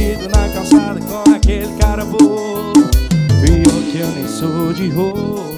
perdido na calçada com aquele cara bobo. Pior que eu nem sou de roubo.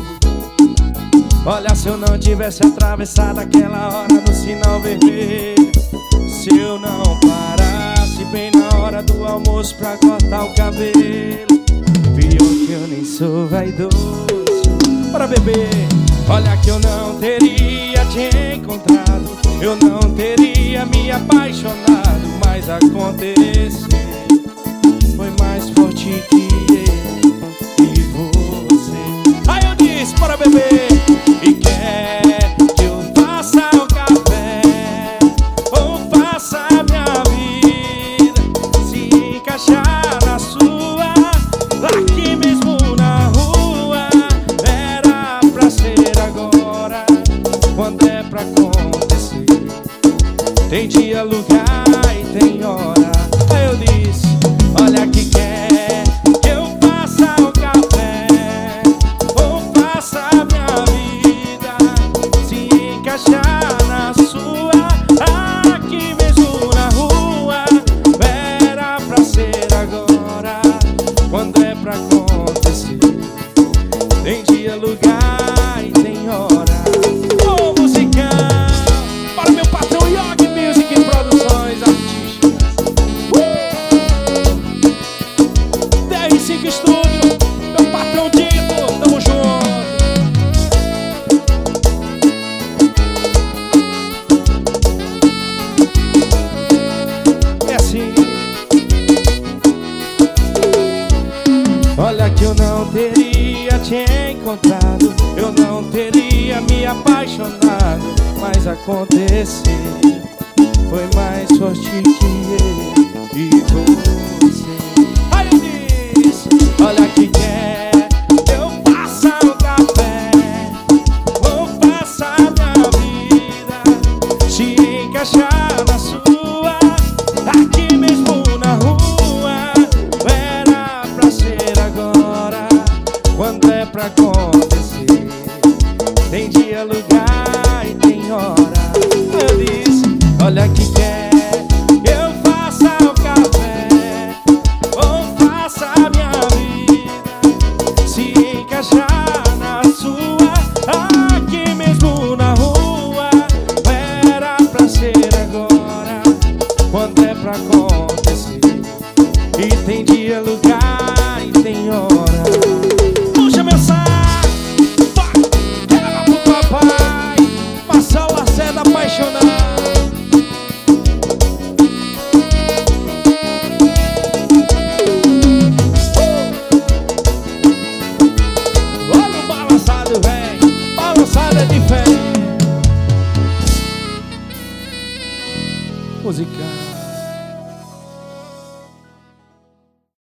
Olha, se eu não tivesse atravessado aquela hora no sinal vermelho, se eu não parasse bem na hora do almoço pra cortar o cabelo. Pior que eu nem sou vaidoso. Bora beber. Olha que eu não teria te encontrado, eu não teria me apaixonado, mas aconteceu. Foi mais forte que eu e você. Aí eu disse, bora beber. E quer que eu faça o café ou faça a minha vida se encaixar na sua, aqui mesmo na rua. Era pra ser agora, quando é pra acontecer. Tem dia, lugar e tem hora. Aí eu disse, olha que quer que eu faça o café ou faça a minha vida se encaixar na sua, aqui mesmo na rua. Era pra ser agora, quando é pra acontecer. Tem dia, lugar e tem hora. Ô musicão, para meu patrão Yogi Music e Produções Artísticas. DR5 Estúdio, meu patrão Dito, tamo junto. É assim. Olha que eu não teria te encontrado, eu não teria me apaixonado, mas aconteceu. Foi mais forte que eu e você. Aí eu disse, olha que quer que eu faça o café ou faça a minha vida se encaixar na sua, aqui mesmo na rua. Era pra ser agora, quando é pra acontecer. Tem dia, lugar e tem hora. Eu disse, olha que quer que eu faça o café ou faça a minha vida se encaixar na sua, aqui mesmo na rua. Era pra ser agora, quando é pra acontecer. E tem dia, lugar e tem hora. Puxa meu saco, vai, leva pro papai, passa o Lacerda apaixonado. Olha o balançado, véi, balançado é diferente. Musical.